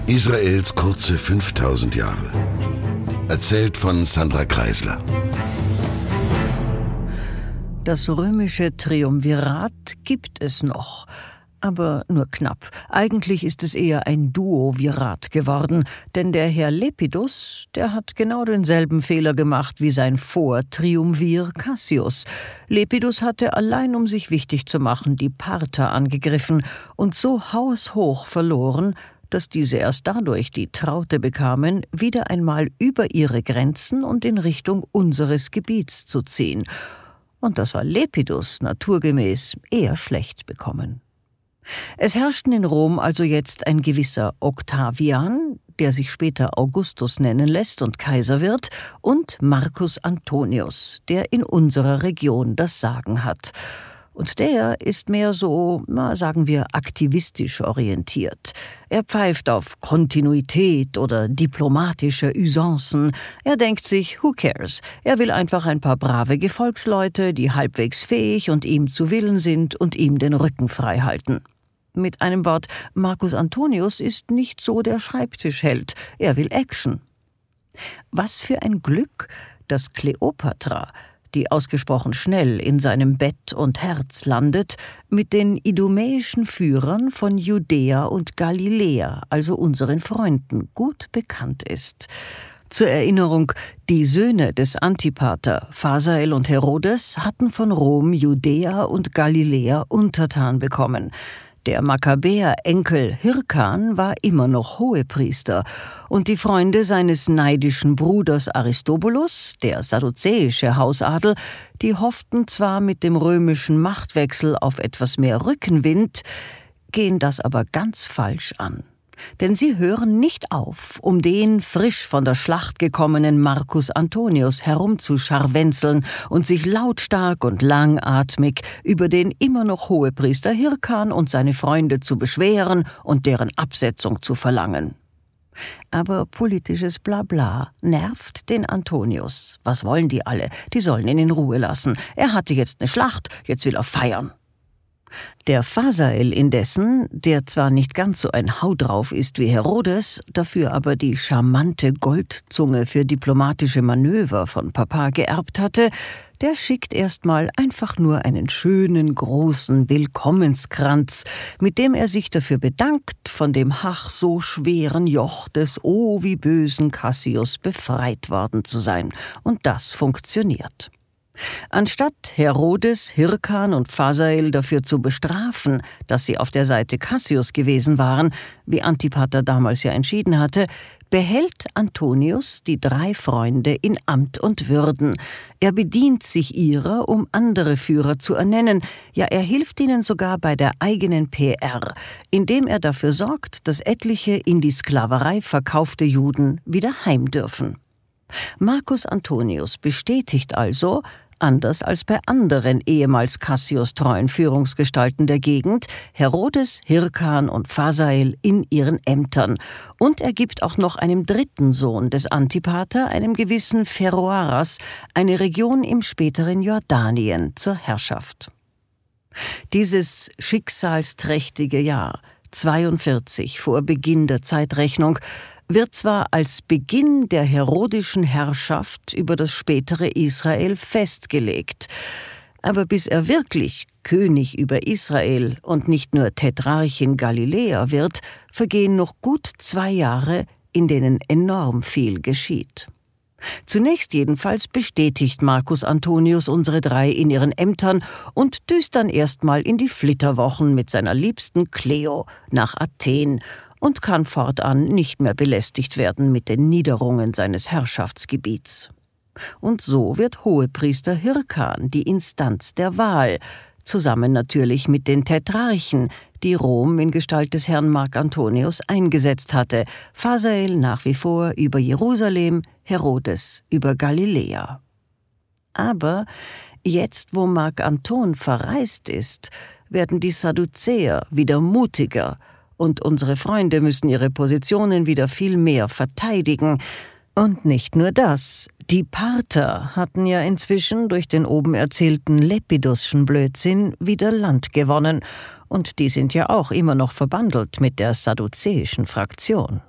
Israels kurze 5000 Jahre. Erzählt von Sandra Kreisler. Das römische Triumvirat gibt es noch, aber nur knapp. Eigentlich ist es eher ein Duovirat geworden, denn der Herr Lepidus, der hat genau denselben Fehler gemacht wie sein Vortriumvir Cassius. Lepidus hatte allein, um sich wichtig zu machen, die Parther angegriffen und so haushoch verloren, dass diese erst dadurch die Traute bekamen, wieder einmal über ihre Grenzen und in Richtung unseres Gebiets zu ziehen. Und das war Lepidus naturgemäß eher schlecht bekommen. Es herrschten in Rom also jetzt ein gewisser Octavian, der sich später Augustus nennen lässt und Kaiser wird, und Marcus Antonius, der in unserer Region das Sagen hat. Und der ist mehr so, sagen wir, aktivistisch orientiert. Er pfeift auf Kontinuität oder diplomatische Usancen. Er denkt sich, who cares? Er will einfach ein paar brave Gefolgsleute, die halbwegs fähig und ihm zu Willen sind und ihm den Rücken frei halten. Mit einem Wort, Marcus Antonius ist nicht so der Schreibtischheld. Er will Action. Was für ein Glück, dass Kleopatra, die ausgesprochen schnell in seinem Bett und Herz landet, mit den idumäischen Führern von Judäa und Galiläa, also unseren Freunden, gut bekannt ist. Zur Erinnerung, die Söhne des Antipater, Phasael und Herodes, hatten von Rom Judäa und Galiläa untertan bekommen. Der Makkabäer-Enkel Hirkan war immer noch Hohepriester und die Freunde seines neidischen Bruders Aristobulus, der sadduzäische Hausadel, die hofften zwar mit dem römischen Machtwechsel auf etwas mehr Rückenwind, gehen das aber ganz falsch an. Denn sie hören nicht auf, um den frisch von der Schlacht gekommenen Marcus Antonius herumzuscharwenzeln und sich lautstark und langatmig über den immer noch Hohepriester Hirkan und seine Freunde zu beschweren und deren Absetzung zu verlangen. Aber politisches Blabla nervt den Antonius. Was wollen die alle? Die sollen ihn in Ruhe lassen. Er hatte jetzt eine Schlacht, jetzt will er feiern. Der Phasael indessen, der zwar nicht ganz so ein Hau drauf ist wie Herodes, dafür aber die charmante Goldzunge für diplomatische Manöver von Papa geerbt hatte, der schickt erstmal einfach nur einen schönen, großen Willkommenskranz, mit dem er sich dafür bedankt, von dem hach so schweren Joch des wie bösen Cassius befreit worden zu sein. Und das funktioniert. Anstatt Herodes, Hirkan und Phasael dafür zu bestrafen, dass sie auf der Seite Cassius gewesen waren, wie Antipater damals ja entschieden hatte, behält Antonius die 3 Freunde in Amt und Würden. Er bedient sich ihrer, um andere Führer zu ernennen. Ja, er hilft ihnen sogar bei der eigenen PR, indem er dafür sorgt, dass etliche in die Sklaverei verkaufte Juden wieder heim dürfen. Marcus Antonius bestätigt also, anders als bei anderen ehemals Cassius-treuen Führungsgestalten der Gegend, Herodes, Hirkan und Phasael in ihren Ämtern. Und er gibt auch noch einem 3. Sohn des Antipater, einem gewissen Pheroaras, eine Region im späteren Jordanien zur Herrschaft. Dieses schicksalsträchtige Jahr, 42 vor Beginn der Zeitrechnung, wird zwar als Beginn der herodischen Herrschaft über das spätere Israel festgelegt, aber bis er wirklich König über Israel und nicht nur Tetrarch in Galiläa wird, vergehen noch gut 2 Jahre, in denen enorm viel geschieht. Zunächst jedenfalls bestätigt Marcus Antonius unsere 3 in ihren Ämtern und düst dann erstmal in die Flitterwochen mit seiner liebsten Cleo nach Athen und kann fortan nicht mehr belästigt werden mit den Niederungen seines Herrschaftsgebiets. Und so wird Hohepriester Hirkan die Instanz der Wahl, zusammen natürlich mit den Tetrarchen, die Rom in Gestalt des Herrn Marc Antonius eingesetzt hatte, Phasael nach wie vor über Jerusalem, Herodes über Galiläa. Aber jetzt, wo Marc Anton verreist ist, werden die Sadduzäer wieder mutiger, und unsere Freunde müssen ihre Positionen wieder viel mehr verteidigen. Und nicht nur das, die Parther hatten ja inzwischen durch den oben erzählten Lepidusschen Blödsinn wieder Land gewonnen, und die sind ja auch immer noch verbandelt mit der sadduzäischen Fraktion.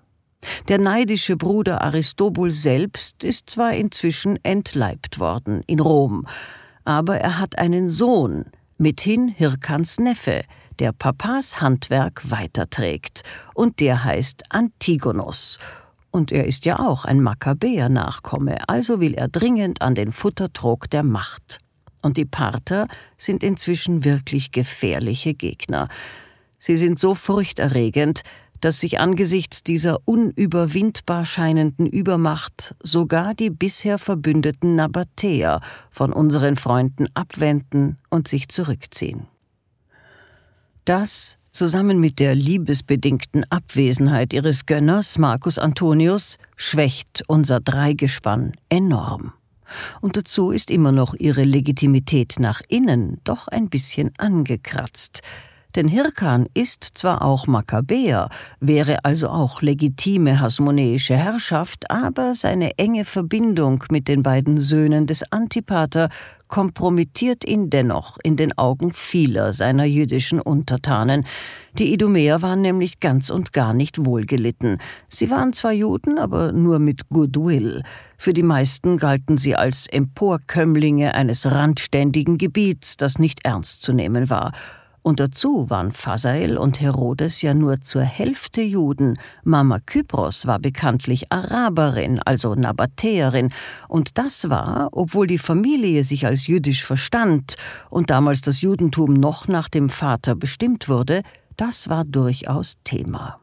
Der neidische Bruder Aristobul selbst ist zwar inzwischen entleibt worden in Rom, aber er hat einen Sohn, mithin Hirkans Neffe, der Papas Handwerk weiterträgt, und der heißt Antigonos. Und er ist ja auch ein Makkabäer-Nachkomme, also will er dringend an den Futtertrog der Macht. Und die Parther sind inzwischen wirklich gefährliche Gegner. Sie sind so furchterregend, dass sich angesichts dieser unüberwindbar scheinenden Übermacht sogar die bisher verbündeten Nabatäer von unseren Freunden abwenden und sich zurückziehen. Das, zusammen mit der liebesbedingten Abwesenheit ihres Gönners Marcus Antonius, schwächt unser Dreigespann enorm. Und dazu ist immer noch ihre Legitimität nach innen doch ein bisschen angekratzt. Denn Hirkan ist zwar auch Makkabäer, wäre also auch legitime hasmonäische Herrschaft, aber seine enge Verbindung mit den beiden Söhnen des Antipater kompromittiert ihn dennoch in den Augen vieler seiner jüdischen Untertanen. Die Idumäer waren nämlich ganz und gar nicht wohlgelitten. Sie waren zwar Juden, aber nur mit Goodwill. Für die meisten galten sie als Emporkömmlinge eines randständigen Gebiets, das nicht ernst zu nehmen war. Und dazu waren Phasael und Herodes ja nur zur Hälfte Juden. Mama Kypros war bekanntlich Araberin, also Nabatäerin. Und das war, obwohl die Familie sich als jüdisch verstand und damals das Judentum noch nach dem Vater bestimmt wurde, das war durchaus Thema.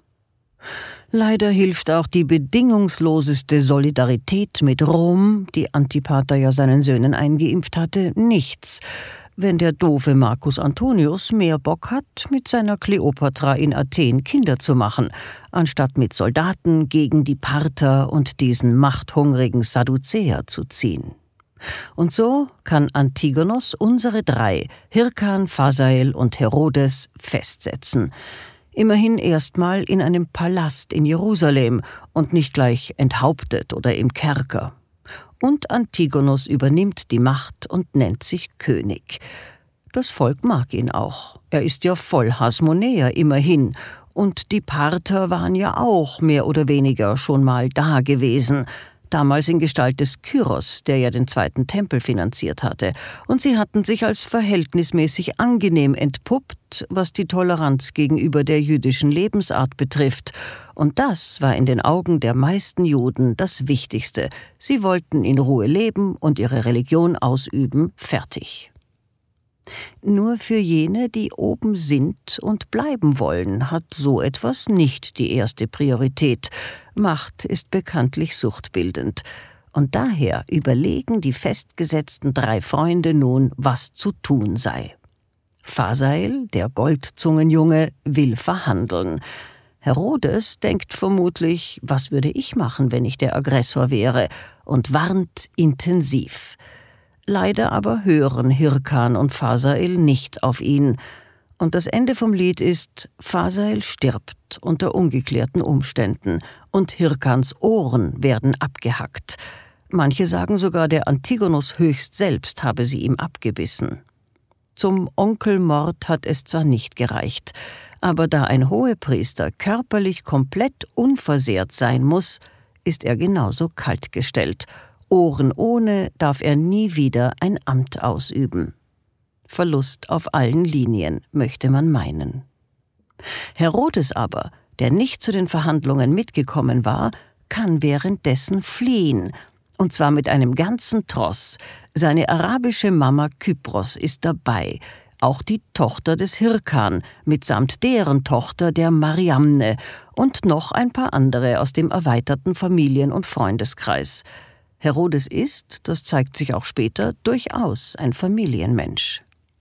Leider hilft auch die bedingungsloseste Solidarität mit Rom, die Antipater ja seinen Söhnen eingeimpft hatte, nichts, wenn der doofe Marcus Antonius mehr Bock hat, mit seiner Kleopatra in Athen Kinder zu machen, anstatt mit Soldaten gegen die Parther und diesen machthungrigen Sadduzäer zu ziehen. Und so kann Antigonos unsere drei, Hirkan, Phasael und Herodes, festsetzen. Immerhin erstmal in einem Palast in Jerusalem und nicht gleich enthauptet oder im Kerker. Und Antigonos übernimmt die Macht und nennt sich König. Das Volk mag ihn auch. Er ist ja voll Hasmonäer immerhin. Und die Parther waren ja auch mehr oder weniger schon mal da gewesen. Damals in Gestalt des Kyros, der ja den zweiten Tempel finanziert hatte. Und sie hatten sich als verhältnismäßig angenehm entpuppt, was die Toleranz gegenüber der jüdischen Lebensart betrifft. Und das war in den Augen der meisten Juden das Wichtigste. Sie wollten in Ruhe leben und ihre Religion ausüben, fertig. Nur für jene, die oben sind und bleiben wollen, hat so etwas nicht die erste Priorität. Macht ist bekanntlich suchtbildend. Und daher überlegen die festgesetzten drei Freunde nun, was zu tun sei. Phasael, der Goldzungenjunge, will verhandeln. Herodes denkt vermutlich, was würde ich machen, wenn ich der Aggressor wäre, und warnt intensiv. Leider aber hören Hirkan und Phasael nicht auf ihn. Und das Ende vom Lied ist, Phasael stirbt unter ungeklärten Umständen und Hirkans Ohren werden abgehackt. Manche sagen sogar, der Antigonos höchst selbst habe sie ihm abgebissen. Zum Onkelmord hat es zwar nicht gereicht, aber da ein Hohepriester körperlich komplett unversehrt sein muss, ist er genauso kaltgestellt. Ohren ohne darf er nie wieder ein Amt ausüben. Verlust auf allen Linien, möchte man meinen. Herodes aber, der nicht zu den Verhandlungen mitgekommen war, kann währenddessen fliehen, und zwar mit einem ganzen Tross. Seine arabische Mama Kypros ist dabei, auch die Tochter des Hirkan, mitsamt deren Tochter der Mariamne und noch ein paar andere aus dem erweiterten Familien- und Freundeskreis. Herodes ist, das zeigt sich auch später, durchaus ein Familienmensch.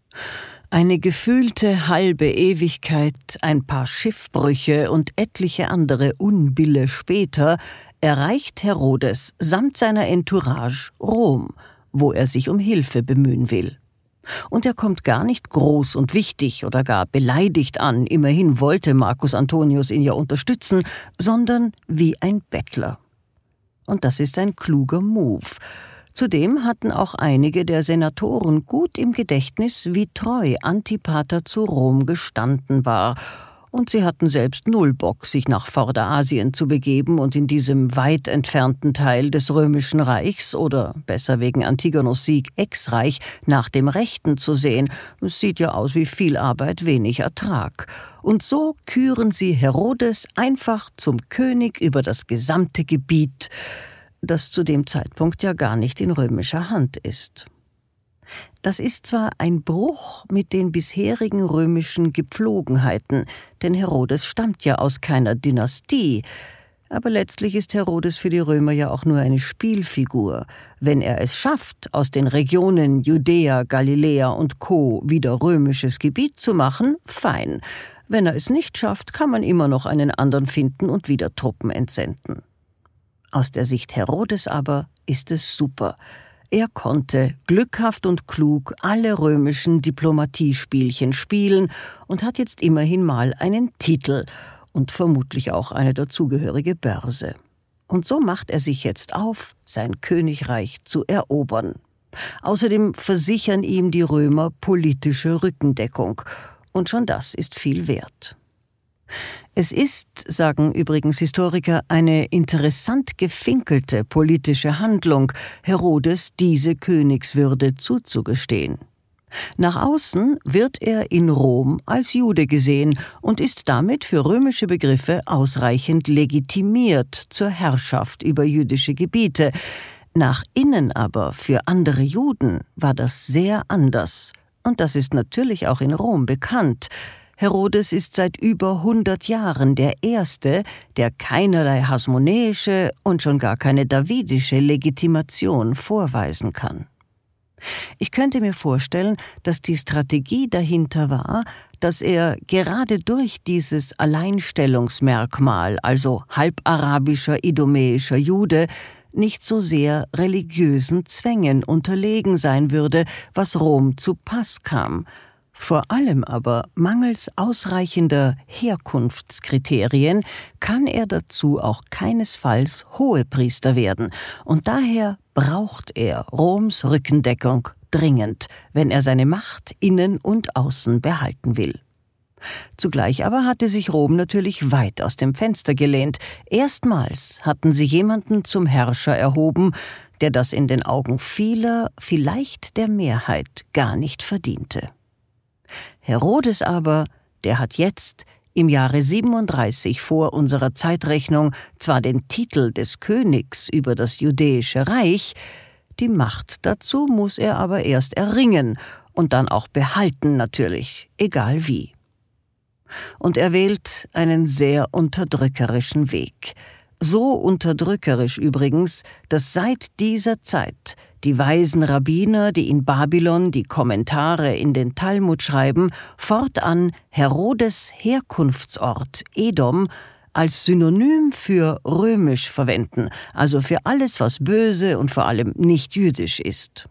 Eine gefühlte halbe Ewigkeit, ein paar Schiffbrüche und etliche andere Unbille später erreicht Herodes samt seiner Entourage Rom, wo er sich um Hilfe bemühen will. Und er kommt gar nicht groß und wichtig oder gar beleidigt an, immerhin wollte Marcus Antonius ihn ja unterstützen, sondern wie ein Bettler. Und das ist ein kluger Move. Zudem hatten auch einige der Senatoren gut im Gedächtnis, wie treu Antipater zu Rom gestanden war. und sie hatten selbst null Bock, sich nach Vorderasien zu begeben und in diesem weit entfernten Teil des Römischen Reichs oder besser wegen Antigonos Sieg Ex-Reich nach dem Rechten zu sehen. Es sieht ja aus wie viel Arbeit, wenig Ertrag. Und so küren sie Herodes einfach zum König über das gesamte Gebiet, das zu dem Zeitpunkt ja gar nicht in römischer Hand ist. Das ist zwar ein Bruch mit den bisherigen römischen Gepflogenheiten, denn Herodes stammt ja aus keiner Dynastie, aber letztlich ist Herodes für die Römer ja auch nur eine Spielfigur. Wenn er es schafft, aus den Regionen Judäa, Galiläa und Co. wieder römisches Gebiet zu machen, fein. Wenn er es nicht schafft, kann man immer noch einen anderen finden und wieder Truppen entsenden. Aus der Sicht Herodes aber ist es super. Er konnte glückhaft und klug alle römischen Diplomatiespielchen spielen und hat jetzt immerhin mal einen Titel und vermutlich auch eine dazugehörige Börse. Und so macht er sich jetzt auf, sein Königreich zu erobern. Außerdem versichern ihm die Römer politische Rückendeckung. Und schon das ist viel wert. Es ist, sagen übrigens Historiker, eine interessant gefinkelte politische Handlung, Herodes diese Königswürde zuzugestehen. Nach außen wird er in Rom als Jude gesehen und ist damit für römische Begriffe ausreichend legitimiert zur Herrschaft über jüdische Gebiete. Nach innen aber für andere Juden war das sehr anders. Und das ist natürlich auch in Rom bekannt. Herodes ist seit über 100 Jahren der Erste, der keinerlei hasmonäische und schon gar keine davidische Legitimation vorweisen kann. Ich könnte mir vorstellen, dass die Strategie dahinter war, dass er gerade durch dieses Alleinstellungsmerkmal, also halbarabischer, idumäischer Jude, nicht so sehr religiösen Zwängen unterlegen sein würde, was Rom zu Pass kam. Vor allem aber mangels ausreichender Herkunftskriterien kann er dazu auch keinesfalls Hohepriester werden, und daher braucht er Roms Rückendeckung dringend, wenn er seine Macht innen und außen behalten will. Zugleich aber hatte sich Rom natürlich weit aus dem Fenster gelehnt. Erstmals hatten sie jemanden zum Herrscher erhoben, der das in den Augen vieler, vielleicht der Mehrheit, gar nicht verdiente. Herodes aber, der hat jetzt, im Jahre 37 vor unserer Zeitrechnung, zwar den Titel des Königs über das judäische Reich, die Macht dazu muss er aber erst erringen und dann auch behalten natürlich, egal wie. Und er wählt einen sehr unterdrückerischen Weg. So unterdrückerisch übrigens, dass seit dieser Zeit die weisen Rabbiner, die in Babylon die Kommentare in den Talmud schreiben, fortan Herodes Herkunftsort Edom als Synonym für römisch verwenden, also für alles, was böse und vor allem nicht jüdisch ist.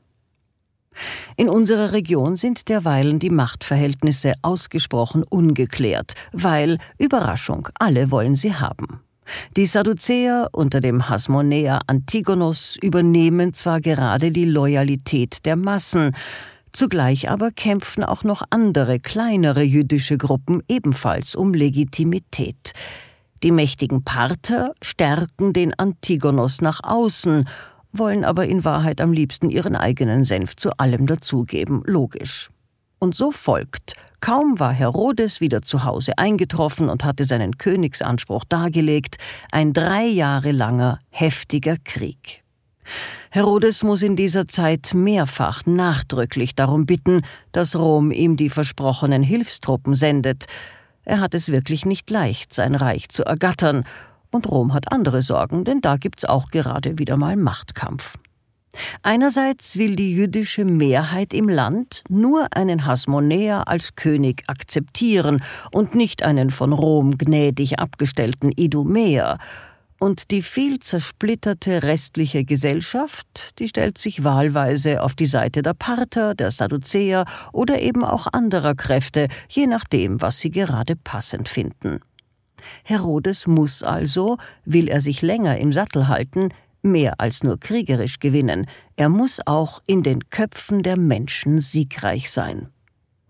In unserer Region sind derweilen die Machtverhältnisse ausgesprochen ungeklärt, weil, Überraschung, alle wollen sie haben. Die Sadduzäer unter dem Hasmonäer Antigonos übernehmen zwar gerade die Loyalität der Massen, zugleich aber kämpfen auch noch andere, kleinere jüdische Gruppen ebenfalls um Legitimität. Die mächtigen Parther stärken den Antigonos nach außen, wollen aber in Wahrheit am liebsten ihren eigenen Senf zu allem dazugeben, logisch. Und so folgt: Kaum war Herodes wieder zu Hause eingetroffen und hatte seinen Königsanspruch dargelegt, ein 3 Jahre langer, heftiger Krieg. Herodes muss in dieser Zeit mehrfach nachdrücklich darum bitten, dass Rom ihm die versprochenen Hilfstruppen sendet. Er hat es wirklich nicht leicht, sein Reich zu ergattern, und Rom hat andere Sorgen, denn da gibt's auch gerade wieder mal Machtkampf. Einerseits will die jüdische Mehrheit im Land nur einen Hasmonäer als König akzeptieren und nicht einen von Rom gnädig abgestellten Idumäer. Und die viel zersplitterte restliche Gesellschaft, die stellt sich wahlweise auf die Seite der Parther, der Sadduzäer oder eben auch anderer Kräfte, je nachdem, was sie gerade passend finden. Herodes muss also, will er sich länger im Sattel halten, mehr als nur kriegerisch gewinnen. Er muss auch in den Köpfen der Menschen siegreich sein.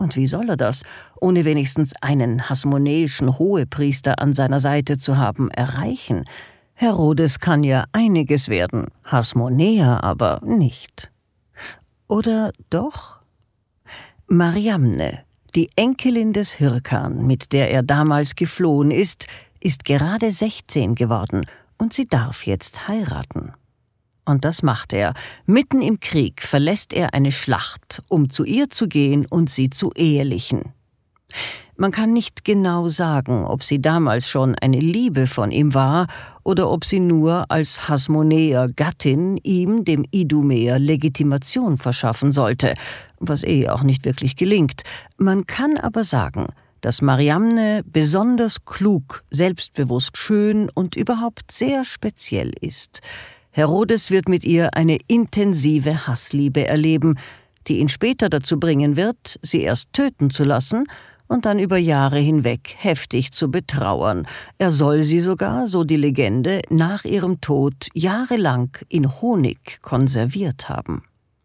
Und wie soll er das, ohne wenigstens einen hasmonäischen Hohepriester an seiner Seite zu haben, erreichen? Herodes kann ja einiges werden, Hasmonäer aber nicht. Oder doch? Mariamne, die Enkelin des Hirkan, mit der er damals geflohen ist gerade 16 geworden und sie darf jetzt heiraten. Und das macht er. Mitten im Krieg verlässt er eine Schlacht, um zu ihr zu gehen und sie zu ehelichen. Man kann nicht genau sagen, ob sie damals schon eine Liebe von ihm war oder ob sie nur als Hasmonäer Gattin ihm, dem Idumäer, Legitimation verschaffen sollte, was auch nicht wirklich gelingt. Man kann aber sagen, dass Mariamne besonders klug, selbstbewusst, schön und überhaupt sehr speziell ist. Herodes wird mit ihr eine intensive Hassliebe erleben, die ihn später dazu bringen wird, sie erst töten zu lassen und dann über Jahre hinweg heftig zu betrauern. Er soll sie sogar, so die Legende, nach ihrem Tod jahrelang in Honig konserviert haben.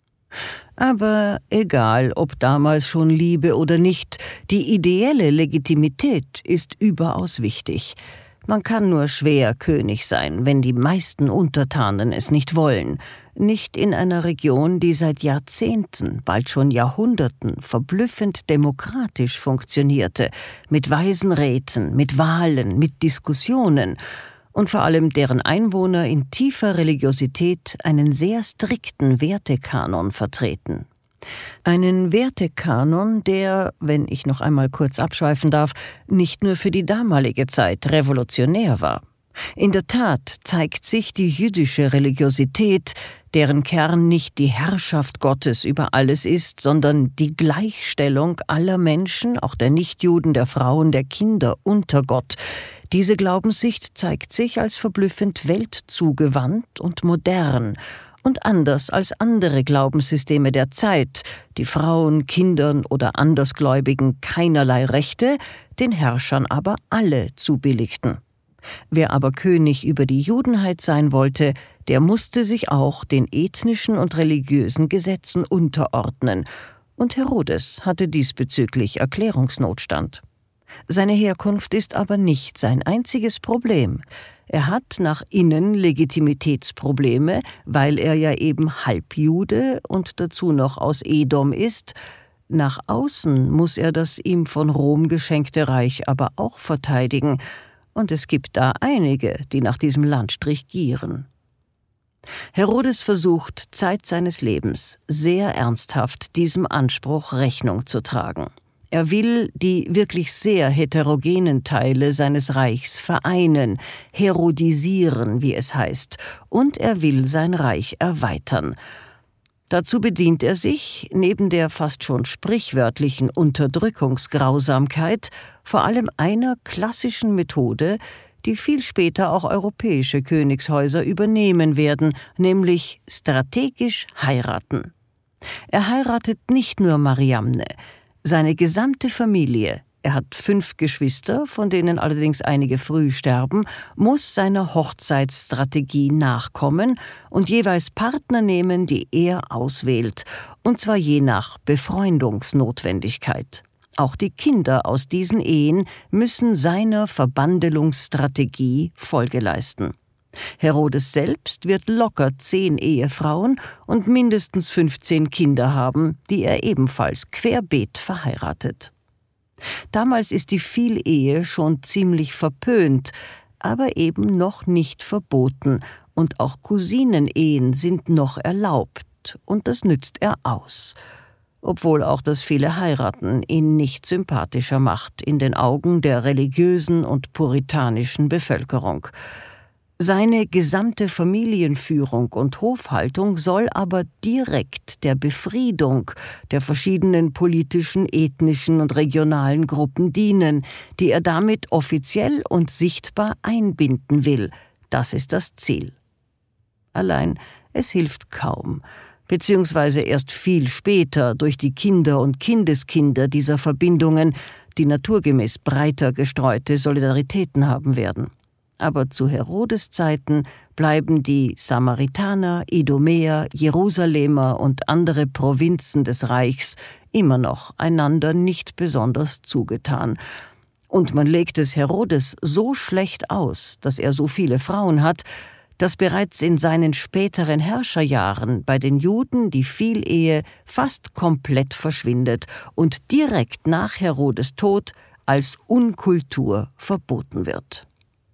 Aber egal, ob damals schon Liebe oder nicht, die ideelle Legitimität ist überaus wichtig. Man kann nur schwer König sein, wenn die meisten Untertanen es nicht wollen. Nicht in einer Region, die seit Jahrzehnten, bald schon Jahrhunderten, verblüffend demokratisch funktionierte, mit weisen Räten, mit Wahlen, mit Diskussionen und vor allem deren Einwohner in tiefer Religiosität einen sehr strikten Wertekanon vertreten. Einen Wertekanon, der, wenn ich noch einmal kurz abschweifen darf, nicht nur für die damalige Zeit revolutionär war. In der Tat zeigt sich die jüdische Religiosität, deren Kern nicht die Herrschaft Gottes über alles ist, sondern die Gleichstellung aller Menschen, auch der Nichtjuden, der Frauen, der Kinder unter Gott. Diese Glaubenssicht zeigt sich als verblüffend weltzugewandt und modern und anders als andere Glaubenssysteme der Zeit, die Frauen, Kindern oder Andersgläubigen keinerlei Rechte, den Herrschern aber alle zubilligten. Wer aber König über die Judenheit sein wollte, der musste sich auch den ethnischen und religiösen Gesetzen unterordnen, und Herodes hatte diesbezüglich Erklärungsnotstand. Seine Herkunft ist aber nicht sein einziges Problem. Er hat nach innen Legitimitätsprobleme, weil er ja eben Halbjude und dazu noch aus Edom ist. Nach außen muss er das ihm von Rom geschenkte Reich aber auch verteidigen, und es gibt da einige, die nach diesem Landstrich gieren. Herodes versucht, Zeit seines Lebens sehr ernsthaft diesem Anspruch Rechnung zu tragen. Er will die wirklich sehr heterogenen Teile seines Reichs vereinen, herodisieren, wie es heißt, und er will sein Reich erweitern. Dazu bedient er sich, neben der fast schon sprichwörtlichen Unterdrückungsgrausamkeit, vor allem einer klassischen Methode, die viel später auch europäische Königshäuser übernehmen werden, nämlich strategisch heiraten. Er heiratet nicht nur Mariamne, seine gesamte Familie, er hat 5 Geschwister, von denen allerdings einige früh sterben, muss seiner Hochzeitsstrategie nachkommen und jeweils Partner nehmen, die er auswählt, und zwar je nach Befreundungsnotwendigkeit. Auch die Kinder aus diesen Ehen müssen seiner Verbandelungsstrategie Folge leisten. Herodes selbst wird locker 10 Ehefrauen und mindestens 15 Kinder haben, die er ebenfalls querbeet verheiratet. Damals ist die Vielehe schon ziemlich verpönt, aber eben noch nicht verboten, und auch Cousinenehen sind noch erlaubt, und das nützt er aus. Obwohl auch das viele Heiraten ihn nicht sympathischer macht in den Augen der religiösen und puritanischen Bevölkerung. Seine gesamte Familienführung und Hofhaltung soll aber direkt der Befriedung der verschiedenen politischen, ethnischen und regionalen Gruppen dienen, die er damit offiziell und sichtbar einbinden will. Das ist das Ziel. Allein, es hilft kaum, beziehungsweise erst viel später durch die Kinder und Kindeskinder dieser Verbindungen, die naturgemäß breiter gestreute Solidaritäten haben werden. Aber zu Herodes Zeiten bleiben die Samaritaner, Idumäer, Jerusalemer und andere Provinzen des Reichs immer noch einander nicht besonders zugetan. Und man legt es Herodes so schlecht aus, dass er so viele Frauen hat, dass bereits in seinen späteren Herrscherjahren bei den Juden die Vielehe fast komplett verschwindet und direkt nach Herodes Tod als Unkultur verboten wird.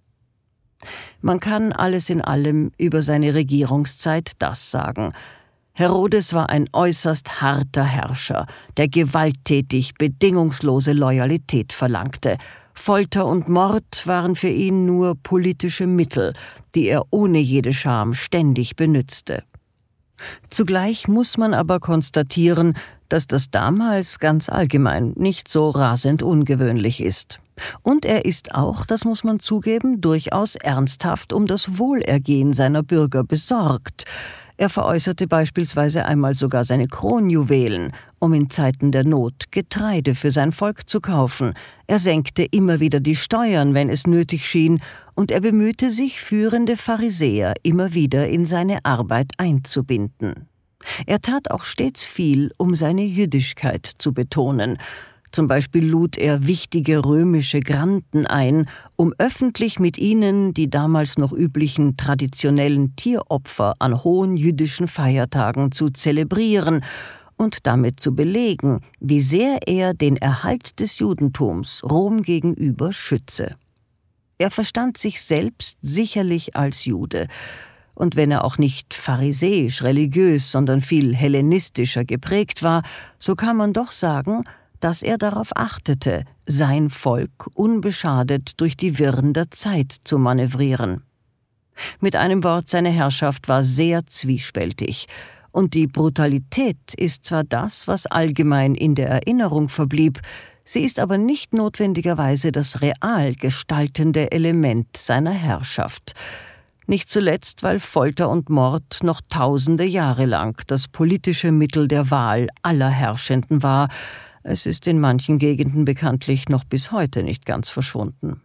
Man kann alles in allem über seine Regierungszeit das sagen: Herodes war ein äußerst harter Herrscher, der gewalttätig bedingungslose Loyalität verlangte. Folter und Mord waren für ihn nur politische Mittel, die er ohne jede Scham ständig benützte. Zugleich muss man aber konstatieren, dass das damals ganz allgemein nicht so rasend ungewöhnlich ist. Und er ist auch, das muss man zugeben, durchaus ernsthaft um das Wohlergehen seiner Bürger besorgt. Er veräußerte beispielsweise einmal sogar seine Kronjuwelen, um in Zeiten der Not Getreide für sein Volk zu kaufen. Er senkte immer wieder die Steuern, wenn es nötig schien, und er bemühte sich, führende Pharisäer immer wieder in seine Arbeit einzubinden. Er tat auch stets viel, um seine Jüdischkeit zu betonen. Zum Beispiel lud er wichtige römische Granden ein, um öffentlich mit ihnen die damals noch üblichen traditionellen Tieropfer an hohen jüdischen Feiertagen zu zelebrieren und damit zu belegen, wie sehr er den Erhalt des Judentums Rom gegenüber schütze. Er verstand sich selbst sicherlich als Jude, und wenn er auch nicht pharisäisch religiös, sondern viel hellenistischer geprägt war, so kann man doch sagen, dass er darauf achtete, sein Volk unbeschadet durch die Wirren der Zeit zu manövrieren. Mit einem Wort, seine Herrschaft war sehr zwiespältig, und die Brutalität ist zwar das, was allgemein in der Erinnerung verblieb, sie ist aber nicht notwendigerweise das real gestaltende Element seiner Herrschaft. Nicht zuletzt, weil Folter und Mord noch tausende Jahre lang das politische Mittel der Wahl aller Herrschenden war. Es ist in manchen Gegenden bekanntlich noch bis heute nicht ganz verschwunden.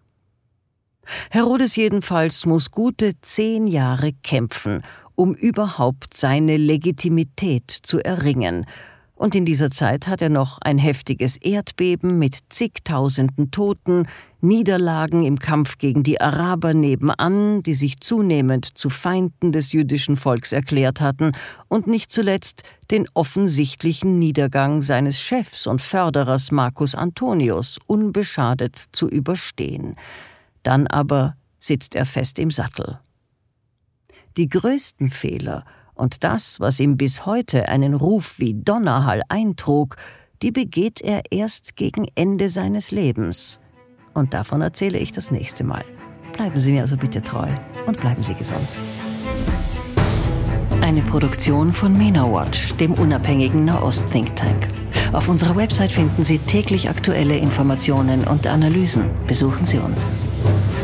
Herodes jedenfalls muss gute 10 Jahre kämpfen, um überhaupt seine Legitimität zu erringen. Und in dieser Zeit hat er noch ein heftiges Erdbeben mit zigtausenden Toten, Niederlagen im Kampf gegen die Araber nebenan, die sich zunehmend zu Feinden des jüdischen Volks erklärt hatten, und nicht zuletzt den offensichtlichen Niedergang seines Chefs und Förderers Marcus Antonius unbeschadet zu überstehen. Dann aber sitzt er fest im Sattel. Die größten Fehler und das, was ihm bis heute einen Ruf wie Donnerhall eintrug, die begeht er erst gegen Ende seines Lebens. Und davon erzähle ich das nächste Mal. Bleiben Sie mir also bitte treu und bleiben Sie gesund. Eine Produktion von MENA Watch, dem unabhängigen Nahost-Think Tank. Auf unserer Website finden Sie täglich aktuelle Informationen und Analysen. Besuchen Sie uns.